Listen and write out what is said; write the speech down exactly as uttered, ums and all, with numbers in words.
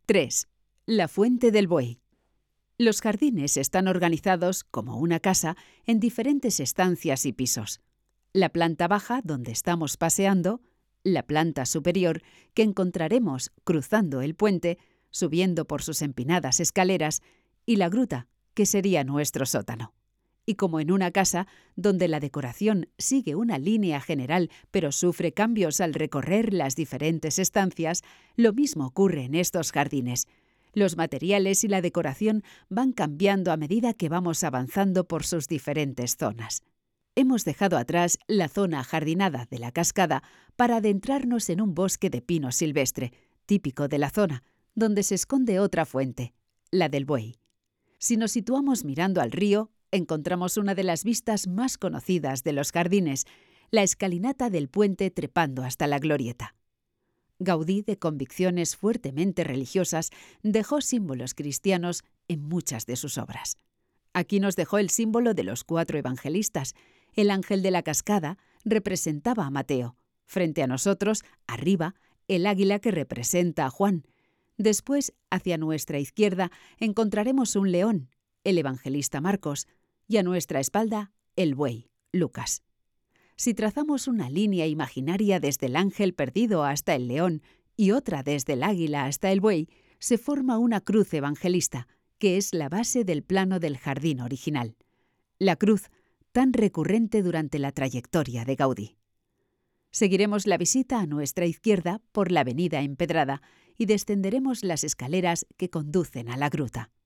tres. La fuente del buey. Los jardines están organizados, como una casa, en diferentes estancias y pisos. La planta baja, donde estamos paseando, la planta superior, que encontraremos cruzando el puente, subiendo por sus empinadas escaleras, y la gruta, que sería nuestro sótano. Y como en una casa, donde la decoración sigue una línea general pero sufre cambios al recorrer las diferentes estancias, lo mismo ocurre en estos jardines. Los materiales y la decoración van cambiando a medida que vamos avanzando por sus diferentes zonas. Hemos dejado atrás la zona ajardinada de la cascada para adentrarnos en un bosque de pino silvestre, típico de la zona, donde se esconde otra fuente, la del buey. Si nos situamos mirando al río, encontramos una de las vistas más conocidas de los jardines, la escalinata del puente trepando hasta la glorieta. Gaudí, de convicciones fuertemente religiosas, dejó símbolos cristianos en muchas de sus obras. Aquí nos dejó el símbolo de los cuatro evangelistas. El ángel de la cascada representaba a Mateo. Frente a nosotros, arriba, el águila que representa a Juan. Después, hacia nuestra izquierda, encontraremos un león, el evangelista Marcos, y a nuestra espalda, el buey, Lucas. Si trazamos una línea imaginaria desde el ángel perdido hasta el león y otra desde el águila hasta el buey, se forma una cruz evangelista, que es la base del plano del jardín original. La cruz, tan recurrente durante la trayectoria de Gaudí. Seguiremos la visita a nuestra izquierda por la avenida empedrada y descenderemos las escaleras que conducen a la gruta.